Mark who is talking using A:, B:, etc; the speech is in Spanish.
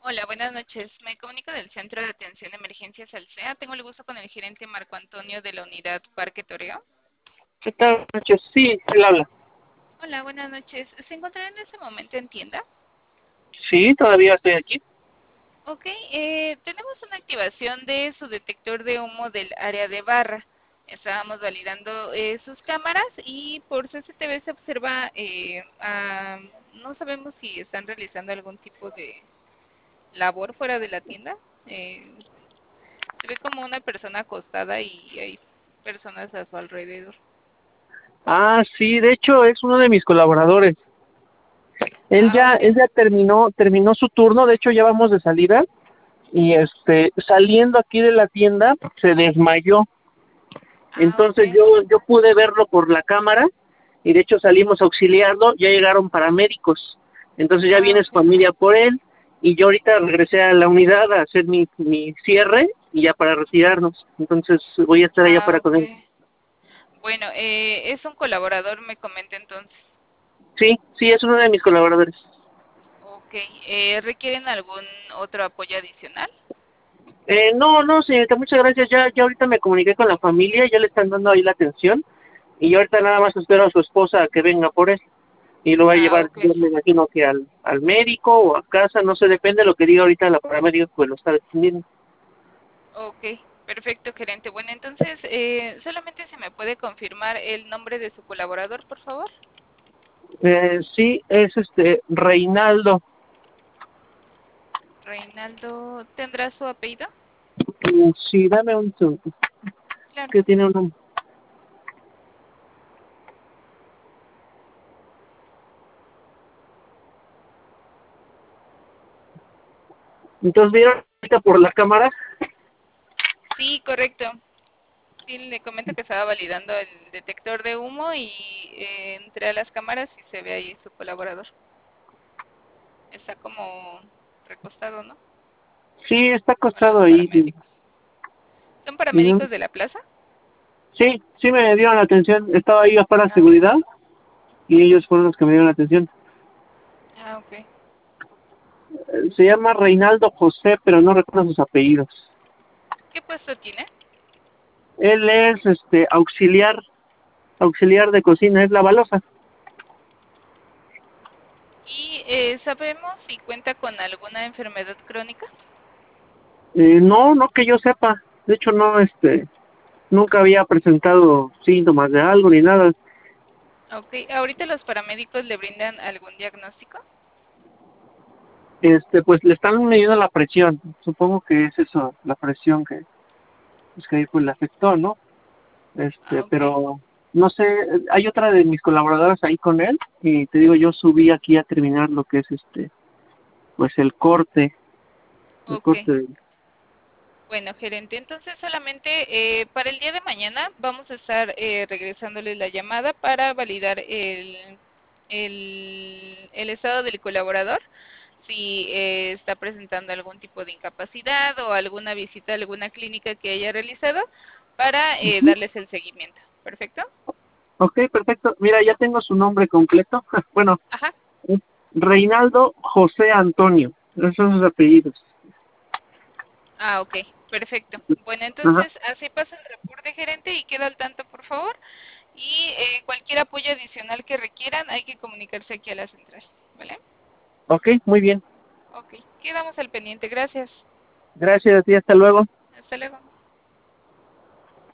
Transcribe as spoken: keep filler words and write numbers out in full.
A: Hola, buenas noches. Me comunico del Centro de Atención de Emergencias Alsea. Tengo el gusto con el gerente Marco Antonio de la unidad Parque Toreo.
B: ¿Qué tal, noches? Sí, él habla.
A: Hola, buenas noches. ¿Se encontrará en este momento en tienda?
B: Sí, todavía estoy aquí.
A: Ok, eh, tenemos una activación de su detector de humo del área de barra. Estábamos validando eh, sus cámaras y por C C T V se observa, eh, ah, no sabemos si están realizando algún tipo de labor fuera de la tienda. Eh, Se ve como una persona acostada y hay personas a su alrededor.
B: Ah, sí, de hecho es uno de mis colaboradores. Él
A: Ah,
B: ya,
A: ok.
B: él ya terminó, terminó su turno, de hecho ya vamos de salida y este, saliendo aquí de la tienda se desmayó.
A: Ah, ok.
B: Entonces yo, yo pude verlo por la cámara y de hecho salimos a auxiliarlo, ya llegaron paramédicos. Entonces ya
A: Ah,
B: viene su
A: ok.
B: familia por él y yo ahorita regresé a la unidad a hacer mi, mi cierre y ya para retirarnos. Entonces voy a estar allá
A: Ah,
B: para con
A: ok.
B: él.
A: Bueno, eh, es un colaborador, me comenta entonces.
B: Sí, sí, es uno de mis colaboradores.
A: Ok. Eh, ¿requieren algún otro apoyo adicional?
B: Eh, no, no, señorita, muchas gracias. Ya, ya ahorita me comuniqué con la familia, ya le están dando ahí la atención. Y yo ahorita nada más espero a su esposa a que venga por él. Y lo va a
A: Ah,
B: llevar,
A: ok.
B: yo me imagino que al, al médico o a casa, no sé, depende de lo que diga ahorita la paramédico, pues lo está defendiendo.
A: Ok. Perfecto, gerente. Bueno, entonces, eh, solamente se me puede confirmar el nombre de su colaborador, por favor.
B: Eh, sí, es este, Reinaldo.
A: Reinaldo, ¿tendrá su apellido?
B: Mm, Sí, dame un segundo.
A: Claro.
B: Que tiene un... Entonces, ¿vieron ahorita por la cámara?
A: Sí, correcto. Sí, le comento que estaba validando el detector de humo y eh, entré a las cámaras y se ve ahí su colaborador. Está como recostado, ¿no?
B: Sí, está
A: Con los
B: acostado ahí.
A: paramédicos. ¿Son
B: Ujú.
A: paramédicos de la plaza?
B: Sí, sí me dieron la atención. Estaba ahí para
A: Ah, ok.
B: seguridad y ellos fueron los que me dieron la atención.
A: Ah, ok.
B: Eh, Se llama Reinaldo José, pero no recuerdo sus apellidos.
A: ¿Qué puesto tiene?
B: Él es este auxiliar, auxiliar de cocina, es la balosa.
A: ¿Y eh, sabemos si cuenta con alguna enfermedad crónica?
B: Eh, no, no que yo sepa. De hecho, no, este, nunca había presentado síntomas de algo ni nada.
A: Ok. ¿Ahorita los paramédicos le brindan algún diagnóstico?
B: Este, pues le están midiendo la presión. Supongo que es eso, la presión que, pues, que ahí, pues le afectó, ¿no?
A: Ah,
B: Este,
A: ok.
B: pero no sé, hay otra de mis colaboradoras ahí con él y te digo, yo subí aquí a terminar lo que es este, pues el corte, el
A: Ok.
B: corte de...
A: Bueno, gerente, entonces solamente eh, para el día de mañana vamos a estar eh, regresándole la llamada para validar el, el, el estado del colaborador, si eh, está presentando algún tipo de incapacidad o alguna visita a alguna clínica que haya realizado para eh,
B: Ujú.
A: darles el seguimiento. ¿Perfecto?
B: Ok, perfecto. Mira, ya tengo su nombre completo. Bueno,
A: Ajá.
B: es Reinaldo José Antonio. Esos son sus apellidos.
A: Ah, ok, perfecto. Bueno,
B: Ajá.
A: entonces así pasa el reporte, gerente, y queda al tanto, por favor. Y eh, cualquier apoyo adicional que requieran, hay que comunicarse aquí a la central, ¿vale?
B: Ok, muy bien.
A: Ok, quedamos al pendiente. Gracias.
B: Gracias a ti, hasta luego.
A: Hasta luego.